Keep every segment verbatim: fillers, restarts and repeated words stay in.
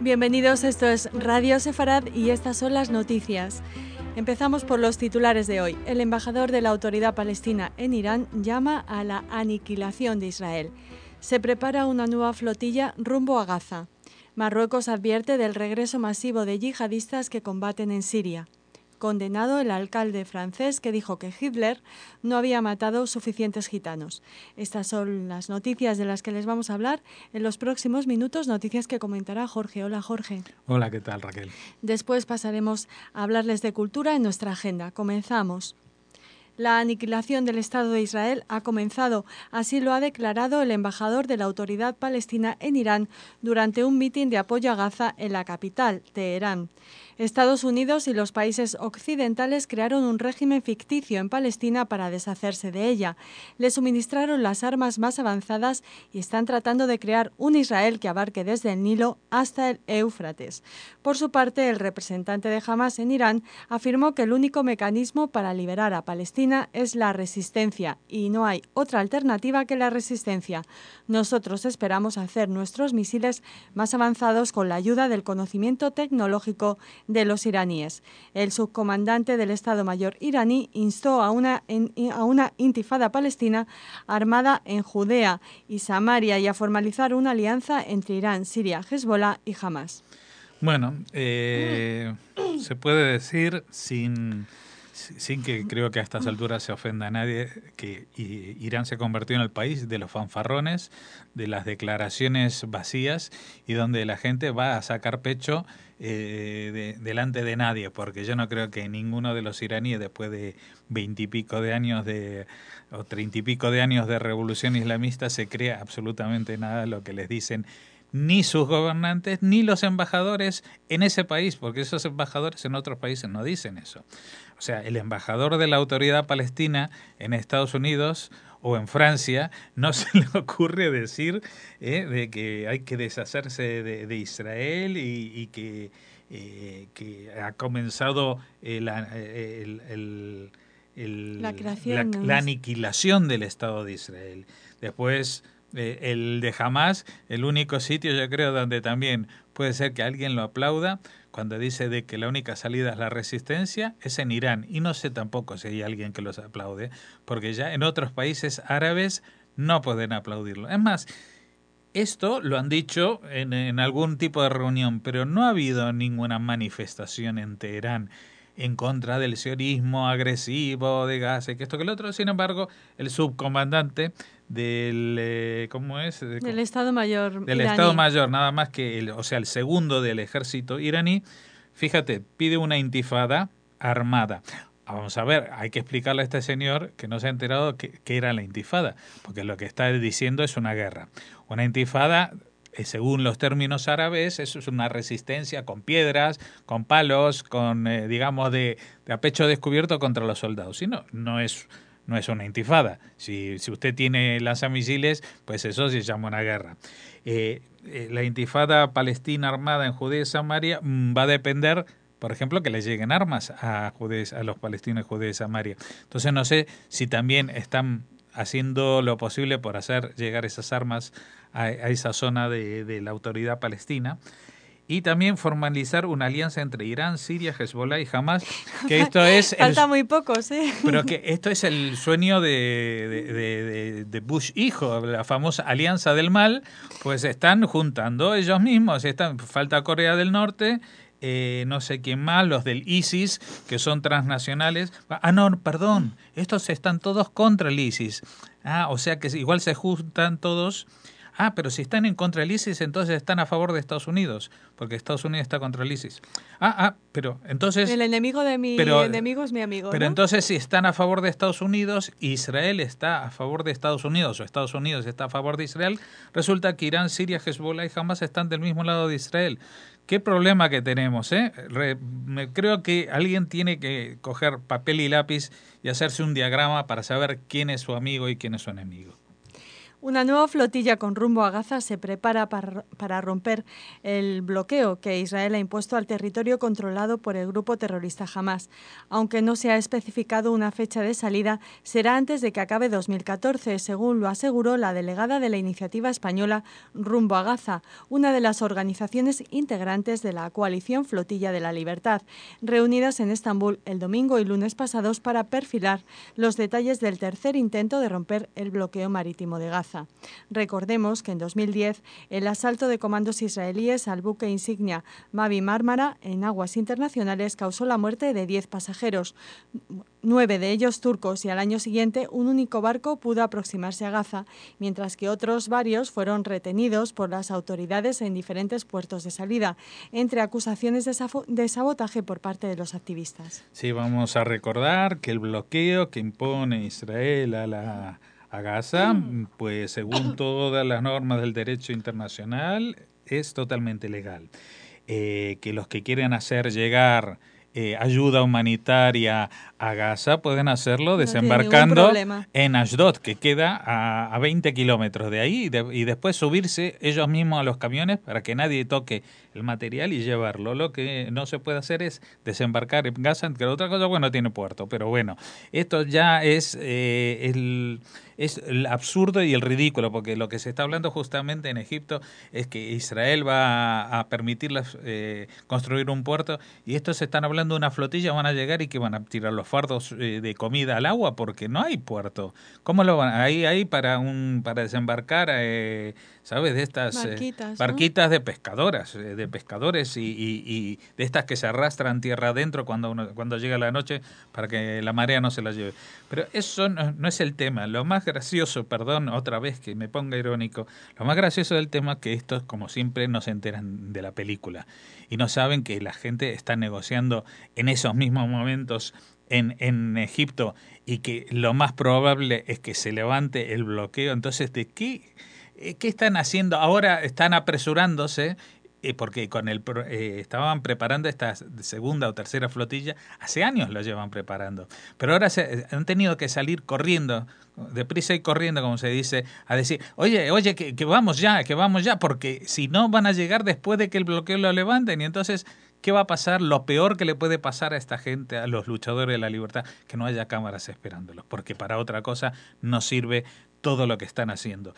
Bienvenidos, esto es Radio Sefarad y estas son las noticias. Empezamos por los titulares de hoy. El embajador de la Autoridad Palestina en Irán llama a la aniquilación de Israel. Se prepara una nueva flotilla rumbo a Gaza. Marruecos advierte del regreso masivo de yihadistas que combaten en Siria. Condenado el alcalde francés que dijo que Hitler no había matado suficientes gitanos. Estas son las noticias de las que les vamos a hablar en los próximos minutos, noticias que comentará Jorge. Hola, Jorge. Hola, ¿qué tal, Raquel? Después pasaremos a hablarles de cultura en nuestra agenda. Comenzamos. La aniquilación del Estado de Israel ha comenzado, así lo ha declarado el embajador de la Autoridad Palestina en Irán durante un mitin de apoyo a Gaza en la capital, Teherán. Estados Unidos y los países occidentales crearon un régimen ficticio en Palestina para deshacerse de ella. Le suministraron las armas más avanzadas y están tratando de crear un Israel que abarque desde el Nilo hasta el Éufrates. Por su parte, el representante de Hamás en Irán afirmó que el único mecanismo para liberar a Palestina es la resistencia y no hay otra alternativa que la resistencia. Nosotros esperamos hacer nuestros misiles más avanzados con la ayuda del conocimiento tecnológico de los iraníes. El subcomandante del Estado Mayor iraní instó a una, en, a una intifada palestina armada en Judea y Samaria y a formalizar una alianza entre Irán, Siria, Hezbollah y Hamás. Bueno, eh, se puede decir sin... sin que creo que a estas alturas se ofenda a nadie, que Irán se convirtió en el país de los fanfarrones, de las declaraciones vacías y donde la gente va a sacar pecho eh, de, delante de nadie, porque yo no creo que ninguno de los iraníes, después de veintipico de años de o treinta y pico de años de revolución islamista, se crea absolutamente nada de lo que les dicen ni sus gobernantes, ni los embajadores en ese país, porque esos embajadores en otros países no dicen eso. O sea, el embajador de la Autoridad Palestina en Estados Unidos o en Francia no se le ocurre decir eh, de que hay que deshacerse de, de Israel y, y que, eh, que ha comenzado el, el, el, el, la, creación, la, ¿no? la aniquilación del Estado de Israel. Después... Eh, el de Hamás, el único sitio yo creo donde también puede ser que alguien lo aplauda cuando dice de que la única salida es la resistencia, es en Irán. Y no sé tampoco si hay alguien que los aplaude, porque ya en otros países árabes no pueden aplaudirlo. Es más, esto lo han dicho en, en algún tipo de reunión, pero no ha habido ninguna manifestación en Teherán en contra del sionismo agresivo de Gaza y que esto que el otro. Sin embargo, el subcomandante del eh, ¿cómo es? De, del Estado Mayor del iraní. Estado Mayor, nada más que el, o sea, el segundo del ejército iraní, fíjate, pide una intifada armada. Vamos a ver, hay que explicarle a este señor que no se ha enterado que, que era la intifada, porque lo que está diciendo es una guerra. Una intifada, según los términos árabes, eso es una resistencia con piedras, con palos, con, eh, digamos, de, de a pecho descubierto contra los soldados. Si no, no es, no es una intifada. Si, si usted tiene lanzamisiles, pues eso se llama una guerra. Eh, eh, la intifada palestina armada en Judea y Samaria mmm, va a depender, por ejemplo, que les lleguen armas a, Judea, a los palestinos de Judea y Samaria. Entonces no sé si también están haciendo lo posible por hacer llegar esas armas a, a esa zona de, de la Autoridad Palestina. Y también formalizar una alianza entre Irán, Siria, Hezbollah y Hamás, que esto es... Falta el, muy poco, sí. Pero que esto es el sueño de, de, de, de Bush hijo, la famosa alianza del mal, pues están juntando ellos mismos. Están, falta Corea del Norte, eh, no sé quién más, los del ISIS, que son transnacionales. Ah, no, perdón, estos están todos contra el ISIS. Ah, o sea que igual se juntan todos... Ah, pero si están en contra del ISIS, entonces están a favor de Estados Unidos, porque Estados Unidos está contra el ISIS. Ah, ah, pero entonces... El enemigo de mi pero, enemigo es mi amigo, Pero ¿no? entonces si están a favor de Estados Unidos, Israel está a favor de Estados Unidos, o Estados Unidos está a favor de Israel, resulta que Irán, Siria, Hezbollah y Hamás están del mismo lado de Israel. ¿Qué problema que tenemos, eh? Re, me, creo que alguien tiene que coger papel y lápiz y hacerse un diagrama para saber quién es su amigo y quién es su enemigo. Una nueva flotilla con rumbo a Gaza se prepara para, para romper el bloqueo que Israel ha impuesto al territorio controlado por el grupo terrorista Hamás. Aunque no se ha especificado una fecha de salida, será antes de que acabe dos mil catorce, según lo aseguró la delegada de la iniciativa española Rumbo a Gaza, una de las organizaciones integrantes de la coalición Flotilla de la Libertad, reunidas en Estambul el domingo y lunes pasados para perfilar los detalles del tercer intento de romper el bloqueo marítimo de Gaza. Recordemos que en dos mil diez el asalto de comandos israelíes al buque insignia Mavi Marmara en aguas internacionales causó la muerte de diez pasajeros, nueve de ellos turcos, y al año siguiente un único barco pudo aproximarse a Gaza, mientras que otros varios fueron retenidos por las autoridades en diferentes puertos de salida, entre acusaciones de, de sabotaje por parte de los activistas. Sí, vamos a recordar que el bloqueo que impone Israel a la a Gaza, pues según todas las normas del derecho internacional, es totalmente legal. Eh, que los que quieren hacer llegar eh, ayuda humanitaria a Gaza pueden hacerlo desembarcando no en Ashdod, que queda a, a veinte kilómetros de ahí, y, de, y después subirse ellos mismos a los camiones para que nadie toque el material y llevarlo. Lo que no se puede hacer es desembarcar en Gaza, que otra cosa, bueno, tiene puerto, pero bueno, esto ya es eh, el... es el absurdo y el ridículo, porque lo que se está hablando justamente en Egipto es que Israel va a, a permitirles eh, construir un puerto, y estos están hablando de una flotilla, van a llegar y que van a tirar los fardos eh, de comida al agua porque no hay puerto. ¿Cómo lo van? Ahí hay para un para desembarcar, eh, ¿sabes? De estas barquitas, eh, barquitas ¿no? de pescadoras, eh, de pescadores y, y, y de estas que se arrastran tierra adentro cuando uno, cuando llega la noche para que la marea no se las lleve. Pero eso no, no es el tema. Lo más gracioso, perdón, otra vez que me ponga irónico, lo más gracioso del tema es que estos, como siempre, no se enteran de la película y no saben que la gente está negociando en esos mismos momentos en, en Egipto y que lo más probable es que se levante el bloqueo. Entonces, ¿de qué, qué están haciendo? Ahora están apresurándose porque con el eh, estaban preparando esta segunda o tercera flotilla, hace años lo llevan preparando, pero ahora se, han tenido que salir corriendo, deprisa y corriendo, como se dice, a decir, oye, oye, que, que vamos ya, que vamos ya, porque si no van a llegar después de que el bloqueo lo levanten, y entonces, ¿qué va a pasar? Lo peor que le puede pasar a esta gente, a los luchadores de la libertad, que no haya cámaras esperándolos, porque para otra cosa no sirve todo lo que están haciendo.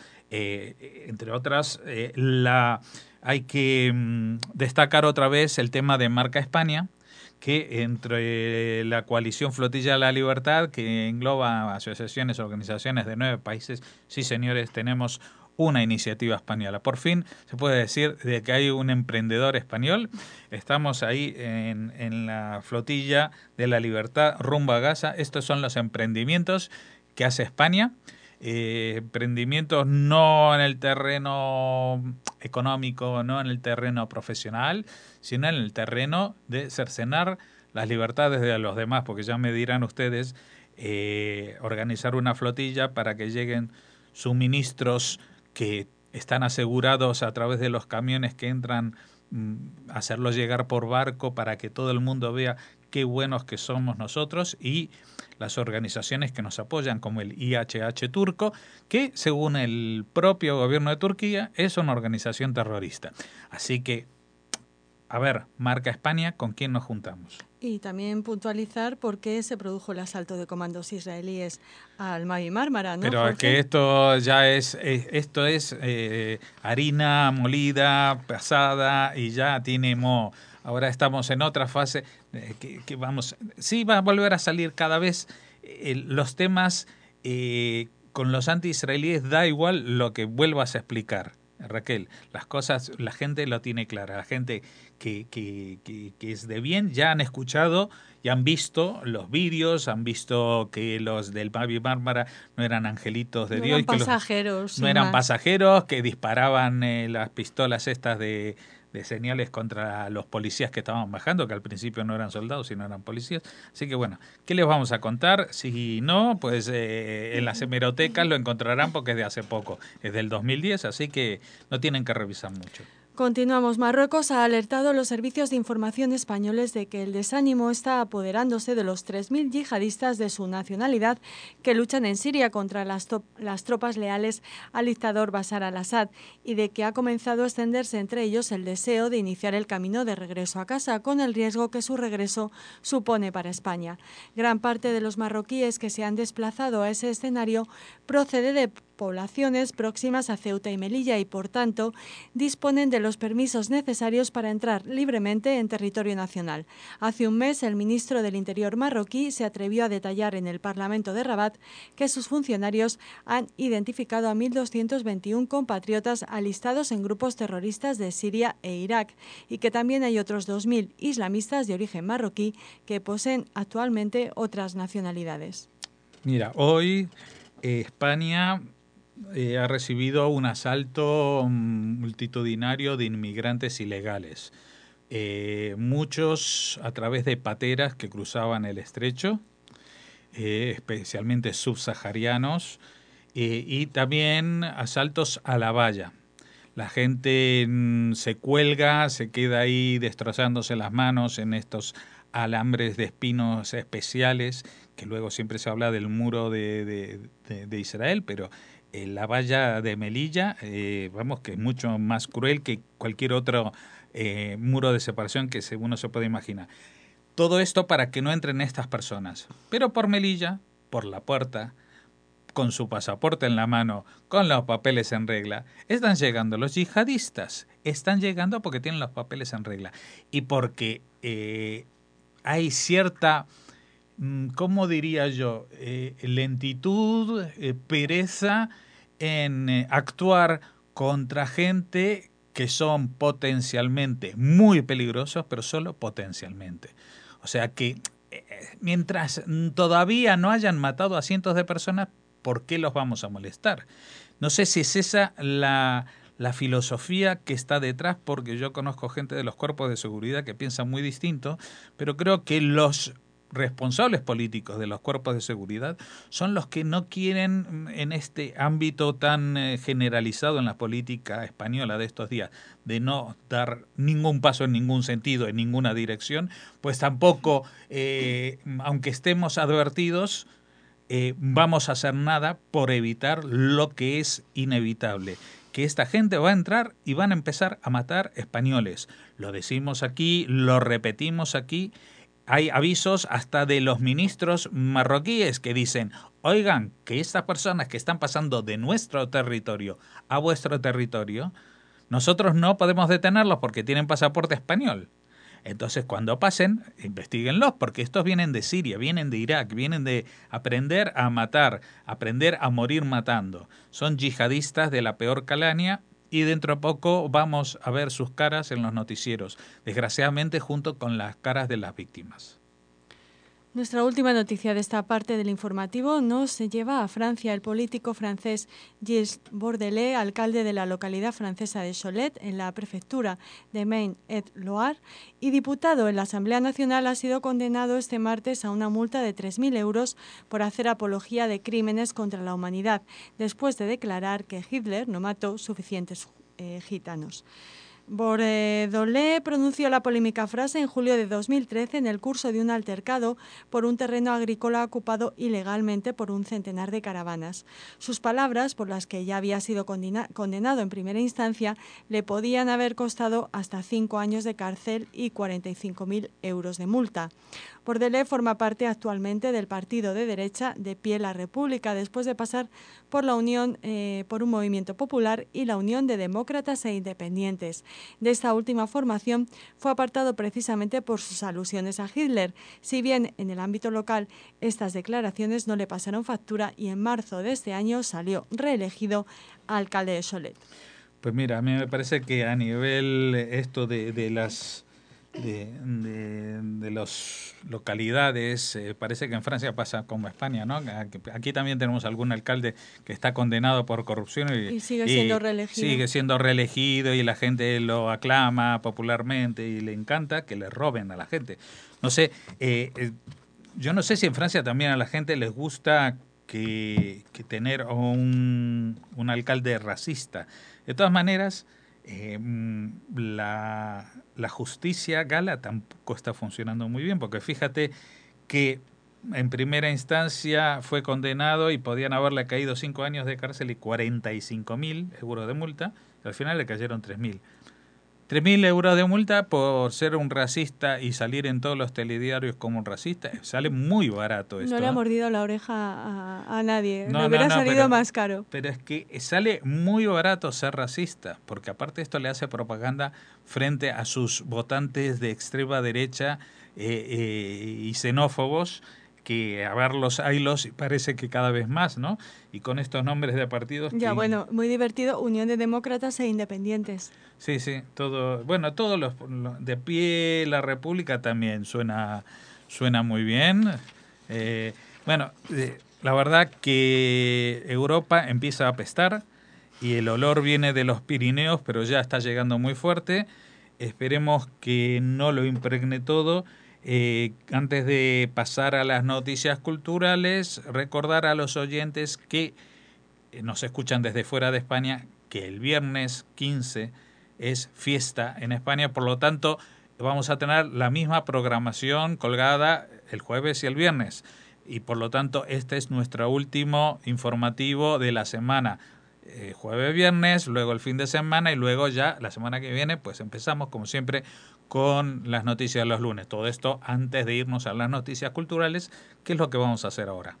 Eh, entre otras, eh, la... hay que mmm, destacar otra vez el tema de Marca España, que entre la coalición Flotilla de la Libertad, que engloba asociaciones, organizaciones de nueve países, sí señores, tenemos una iniciativa española. Por fin se puede decir de que hay un emprendedor español. Estamos ahí en, en la Flotilla de la Libertad rumbo a Gaza. Estos son los emprendimientos que hace España. Eh, emprendimientos no en el terreno económico, no en el terreno profesional, sino en el terreno de cercenar las libertades de los demás, porque ya me dirán ustedes, eh, organizar una flotilla para que lleguen suministros que están asegurados a través de los camiones que entran, mm, hacerlos llegar por barco para que todo el mundo vea qué buenos que somos nosotros, y las organizaciones que nos apoyan, como el I H H turco, que según el propio gobierno de Turquía es una organización terrorista. Así que, a ver, Marca España, ¿con quién nos juntamos? Y también puntualizar por qué se produjo el asalto de comandos israelíes al Mavi Marmara, ¿no? Pero Jorge, que esto ya es, eh, esto es eh, harina molida, pasada, y ya tiene moho. Ahora estamos en otra fase eh, que, que vamos, sí va a volver a salir cada vez eh, los temas eh, con los anti-israelíes, da igual lo que vuelvas a explicar. Raquel, las cosas, la gente lo tiene clara, la gente que, que, que, que es de bien ya han escuchado y han visto los vídeos, han visto que los del Mavi Marmara no eran angelitos de no Dios, eran que pasajeros, los, no eran más. pasajeros, que disparaban eh, las pistolas estas de, de señales contra los policías que estaban bajando, que al principio no eran soldados, sino eran policías. Así que bueno, ¿qué les vamos a contar? Si no, pues eh, en las hemerotecas lo encontrarán porque es de hace poco, es del dos mil diez, así que no tienen que revisar mucho. Continuamos. Marruecos ha alertado a los servicios de información españoles de que el desánimo está apoderándose de los tres mil yihadistas de su nacionalidad que luchan en Siria contra las, las tropas leales al dictador Bashar al-Assad y de que ha comenzado a extenderse entre ellos el deseo de iniciar el camino de regreso a casa con el riesgo que su regreso supone para España. Gran parte de los marroquíes que se han desplazado a ese escenario procede de poblaciones próximas a Ceuta y Melilla y, por tanto, disponen de los permisos necesarios para entrar libremente en territorio nacional. Hace un mes, el ministro del Interior marroquí se atrevió a detallar en el Parlamento de Rabat que sus funcionarios han identificado a mil doscientos veintiuno compatriotas alistados en grupos terroristas de Siria e Irak y que también hay otros dos mil islamistas de origen marroquí que poseen actualmente otras nacionalidades. Mira, hoy eh, España Eh, ha recibido un asalto multitudinario de inmigrantes ilegales, eh, muchos a través de pateras que cruzaban el estrecho, eh, especialmente subsaharianos, eh, y también asaltos a la valla. La gente mm, se cuelga, se queda ahí destrozándose las manos en estos alambres de espinos especiales, que luego siempre se habla del muro de, de, de, de Israel, pero eh, la valla de Melilla, eh, vamos, que es mucho más cruel que cualquier otro eh, muro de separación que uno se puede imaginar. Todo esto para que no entren estas personas, pero por Melilla, por la puerta, con su pasaporte en la mano, con los papeles en regla, están llegando los yihadistas, están llegando porque tienen los papeles en regla y porque eh, hay cierta, ¿cómo diría yo?, eh, lentitud, eh, pereza en eh, actuar contra gente que son potencialmente muy peligrosos, pero solo potencialmente. O sea que eh, mientras todavía no hayan matado a cientos de personas, ¿por qué los vamos a molestar? No sé si es esa la, la filosofía que está detrás, porque yo conozco gente de los cuerpos de seguridad que piensa muy distinto, pero creo que los responsables políticos de los cuerpos de seguridad son los que no quieren, en este ámbito tan eh, generalizado en la política española de estos días, de no dar ningún paso en ningún sentido, en ninguna dirección, pues tampoco, eh, aunque estemos advertidos, eh, vamos a hacer nada por evitar lo que es inevitable, que esta gente va a entrar y van a empezar a matar españoles. Lo decimos aquí, lo repetimos aquí. Hay avisos hasta de los ministros marroquíes que dicen, oigan, que estas personas que están pasando de nuestro territorio a vuestro territorio, nosotros no podemos detenerlos porque tienen pasaporte español. Entonces, cuando pasen, investíguenlos, porque estos vienen de Siria, vienen de Irak, vienen de aprender a matar, aprender a morir matando. Son yihadistas de la peor calaña y dentro de poco vamos a ver sus caras en los noticieros, desgraciadamente junto con las caras de las víctimas. Nuestra última noticia de esta parte del informativo nos lleva a Francia. El político francés Gilles Bordelais, alcalde de la localidad francesa de Cholet, en la prefectura de Maine-et-Loire, y diputado en la Asamblea Nacional, ha sido condenado este martes a una multa de tres mil euros por hacer apología de crímenes contra la humanidad, después de declarar que Hitler no mató suficientes eh, gitanos. Bordelais pronunció la polémica frase en julio de dos mil trece en el curso de un altercado por un terreno agrícola ocupado ilegalmente por un centenar de caravanas. Sus palabras, por las que ya había sido condena- condenado en primera instancia, le podían haber costado hasta cinco años de cárcel y cuarenta y cinco mil euros de multa. Bordelais forma parte actualmente del partido de derecha De Pie la República, después de pasar por la Unión eh, por un Movimiento Popular y la Unión de Demócratas e Independientes. De esta última formación fue apartado precisamente por sus alusiones a Hitler, si bien en el ámbito local estas declaraciones no le pasaron factura y en marzo de este año salió reelegido alcalde de Cholet. Pues mira, a mí me parece que a nivel esto de, de las de, de, de las localidades, eh, parece que en Francia pasa como España, ¿no? Aquí también tenemos algún alcalde que está condenado por corrupción y, y sigue siendo y reelegido. Sigue siendo reelegido y la gente lo aclama popularmente y le encanta que le roben a la gente. No sé, eh, eh, yo no sé si en Francia también a la gente les gusta que, que tener un, un alcalde racista. De todas maneras, eh, la, la justicia gala tampoco está funcionando muy bien, porque fíjate que en primera instancia fue condenado y podían haberle caído cinco años de cárcel y cuarenta y cinco mil euros de multa, y al final le cayeron tres mil. tres mil euros de multa por ser un racista y salir en todos los telediarios como un racista. Sale muy barato esto. No le ha ¿eh? mordido la oreja a, a nadie. No, le hubiera no, no, salido pero, más caro. Pero es que sale muy barato ser racista, porque aparte esto le hace propaganda frente a sus votantes de extrema derecha eh, eh, y xenófobos, que a verlos haylos parece que cada vez más, ¿no? Y con estos nombres de partidos... Ya, que... bueno, muy divertido, Unión de Demócratas e Independientes. Sí, sí, todo, bueno, todos los, de pie la República también suena, suena muy bien. Eh, bueno, eh, la verdad que Europa empieza a apestar y el olor viene de los Pirineos, pero ya está llegando muy fuerte. Esperemos que no lo impregne todo. Eh, antes de pasar a las noticias culturales, recordar a los oyentes que nos escuchan desde fuera de España que el viernes quince es fiesta en España, por lo tanto vamos a tener la misma programación colgada el jueves y el viernes, y por lo tanto este es nuestro último informativo de la semana. Eh, jueves, viernes, luego el fin de semana y luego ya la semana que viene pues empezamos como siempre con las noticias los lunes. Todo esto antes de irnos a las noticias culturales, que es lo que vamos a hacer ahora.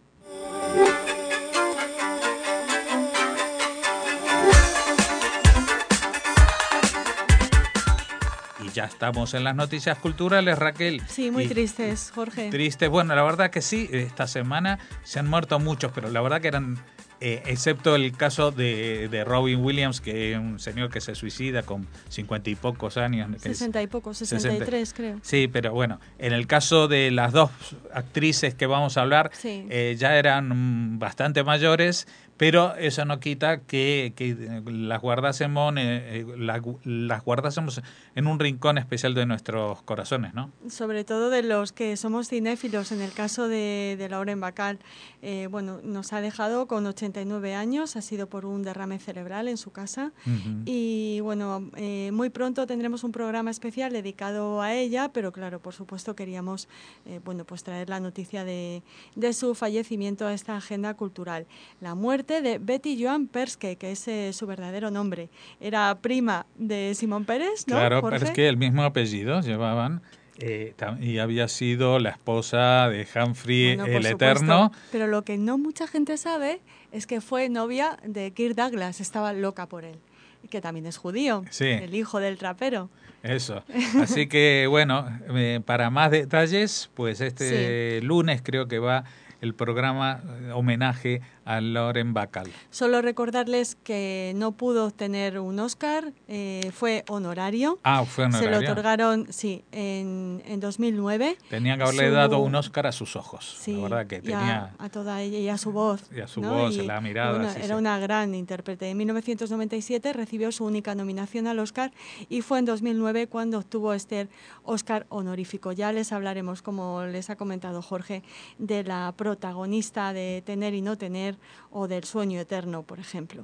Y ya estamos en las noticias culturales, Raquel. Sí, muy y, tristes, Jorge. Tristes, bueno, la verdad que sí, esta semana se han muerto muchos, pero la verdad que eran... Eh, excepto el caso de, de Robin Williams, que es un señor que se suicida con cincuenta y pocos años. Sesenta y pocos, sesenta y tres creo. Sí, pero bueno, en el caso de las dos actrices que vamos a hablar, sí. eh, ya eran bastante mayores, pero eso no quita que, que las guardásemos, eh, la, las guardásemos en un rincón especial de nuestros corazones, ¿no? Sobre todo de los que somos cinéfilos. En el caso de, de Lauren Bacall, eh, bueno, nos ha dejado con ochenta y nueve años, ha sido por un derrame cerebral en su casa. Uh-huh. Y bueno, eh, muy pronto tendremos un programa especial dedicado a ella, pero claro, por supuesto queríamos eh, bueno, pues traer la noticia de, de su fallecimiento a esta agenda cultural. La muerte de Betty Joan Perske, que es eh, su verdadero nombre. Era prima de Simón Pérez, ¿no? Claro, Jorge? Perske, el mismo apellido llevaban. Eh, y había sido la esposa de Humphrey bueno, el supuesto, Eterno. Pero lo que no mucha gente sabe es que fue novia de Kirk Douglas, estaba loca por él, que también es judío, sí. El hijo del trapero. Eso. Así que, bueno, eh, para más detalles, pues este sí. lunes creo que va el programa eh, homenaje a Lauren Bacall. Solo recordarles que no pudo obtener un Oscar, eh, fue honorario. Ah, fue honorario. Se lo otorgaron, sí, en, en dos mil nueve. Tenían que haberle su... dado un Oscar a sus ojos. Sí, la verdad que tenía... a, a toda ella y a su voz. Y a su ¿no? voz, y, la mirada. Bueno, sí, era sí. una gran intérprete. En mil novecientos noventa y siete recibió su única nominación al Oscar y fue en dos mil nueve cuando obtuvo este Oscar honorífico. Ya les hablaremos, como les ha comentado Jorge, de la protagonista de Tener y no tener o del Sueño eterno, por ejemplo.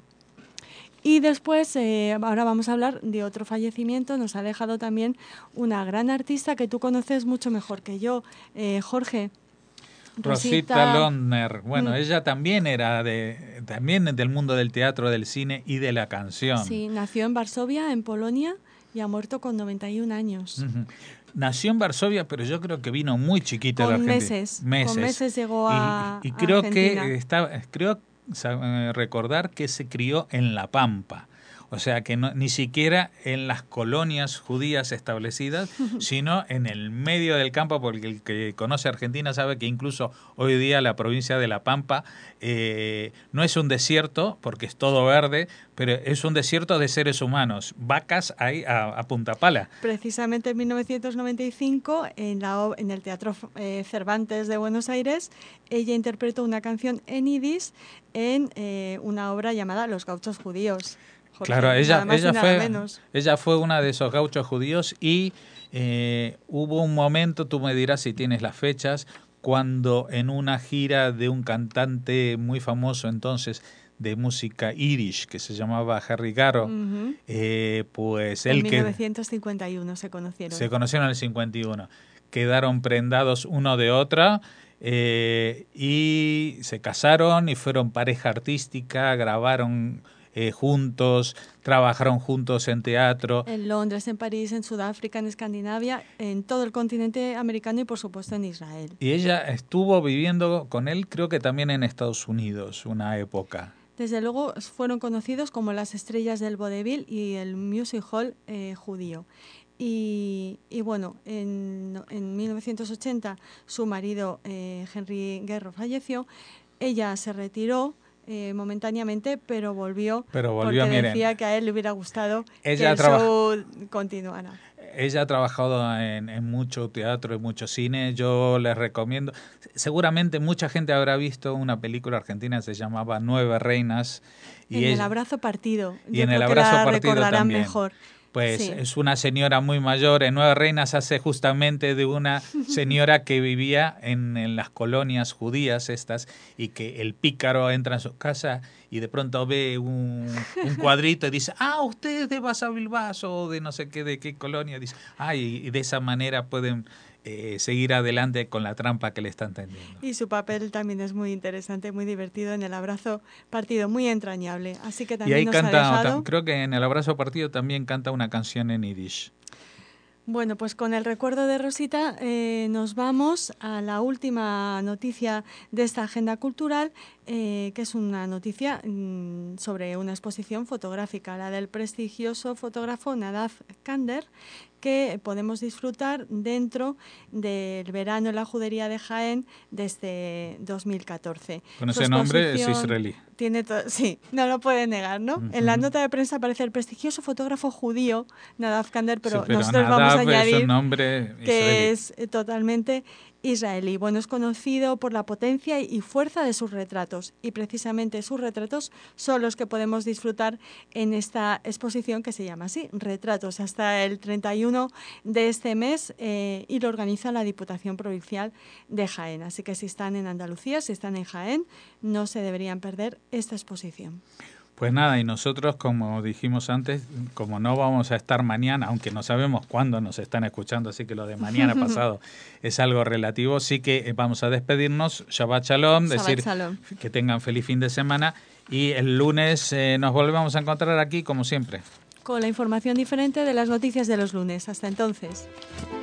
Y después, eh, ahora vamos a hablar de otro fallecimiento. Nos ha dejado también una gran artista que tú conoces mucho mejor que yo, eh, Jorge. Rosita, Rosita Londner. Bueno, mm. ella también era de también del mundo del teatro, del cine y de la canción. Sí, nació en Varsovia, en Polonia, y ha muerto con noventa y un años. Uh-huh. Nació en Varsovia, pero yo creo que vino muy chiquita con a la Argentina. Meses, meses. Con meses llegó a Y, y creo a Argentina. que está, creo recordar que se crió en La Pampa. O sea, que no, ni siquiera en las colonias judías establecidas, sino en el medio del campo, porque el que conoce Argentina sabe que incluso hoy día la provincia de La Pampa eh, no es un desierto, porque es todo verde, pero es un desierto de seres humanos. Vacas hay a, a punta pala. Precisamente en mil novecientos noventa y cinco, en, la, en el Teatro eh, Cervantes de Buenos Aires, ella interpretó una canción en yidis en eh, una obra llamada Los Gauchos Judíos. Jorge, claro, ella, ella, fue, menos. ella fue una de esos gauchos judíos y eh, hubo un momento, tú me dirás si tienes las fechas, cuando en una gira de un cantante muy famoso entonces de música irish que se llamaba Harry Garrow, uh-huh. eh, pues él en mil novecientos cincuenta y uno que se conocieron. Se conocieron en el cincuenta y uno. Quedaron prendados uno de otra eh, y se casaron y fueron pareja artística, grabaron eh, juntos, trabajaron juntos en teatro. En Londres, en París, en Sudáfrica, en Escandinavia, en todo el continente americano y por supuesto en Israel. Y ella estuvo viviendo con él, creo que también en Estados Unidos, una época. Desde luego fueron conocidos como las estrellas del vodevil y el music hall eh, judío. Y, y bueno, en, en mil novecientos ochenta su marido eh, Henry Garrow falleció, ella se retiró eh, momentáneamente, pero volvió, pero volvió porque miren, decía que a él le hubiera gustado ella que el traba- show continuara. Ella ha trabajado en, en mucho teatro, en mucho cine. Yo les recomiendo. Seguramente mucha gente habrá visto una película argentina que se llamaba Nueve Reinas. Y en ella, el abrazo partido. Y Yo en creo el que abrazo la partido recordarán también. Mejor. Pues sí. Es una señora muy mayor. En Nueve Reinas hace justamente de una señora que vivía en, en las colonias judías estas y que el pícaro entra en su casa y de pronto ve un, un cuadrito y dice, ah, usted es de Basavilbaso o de no sé qué, de qué colonia. Dice, ah, y, y de esa manera pueden eh, seguir adelante con la trampa que le están tendiendo. Y su papel también es muy interesante, muy divertido en el abrazo partido, muy entrañable. Así que también y ahí nos canta, ha dejado... creo que en el abrazo partido también canta una canción en yiddish. Bueno, pues con el recuerdo de Rosita eh, nos vamos a la última noticia de esta agenda cultural, eh, que es una noticia mmm, sobre una exposición fotográfica, la del prestigioso fotógrafo Nadav Kander, que podemos disfrutar dentro del verano en la judería de Jaén desde dos mil catorce. Con ese nombre es israelí. Tiene to- sí, no lo puede negar, ¿no? Uh-huh. En la nota de prensa aparece el prestigioso fotógrafo judío Nadav Kander, pero, sí, pero nosotros Nadav vamos a añadir es un nombre que es totalmente israelí. Bueno, es conocido por la potencia y fuerza de sus retratos y precisamente sus retratos son los que podemos disfrutar en esta exposición que se llama así, Retratos, hasta el treinta y uno de este mes eh, y lo organiza la Diputación Provincial de Jaén. Así que si están en Andalucía, si están en Jaén, no se deberían perder esta exposición. Pues nada, y nosotros, como dijimos antes, como no vamos a estar mañana, aunque no sabemos cuándo nos están escuchando, así que lo de mañana pasado es algo relativo, sí que vamos a despedirnos. Shabbat Shalom, Shabbat decir Shalom. Que tengan feliz fin de semana y el lunes eh, nos volvemos a encontrar aquí como siempre. Con la información diferente de las noticias de los lunes. Hasta entonces.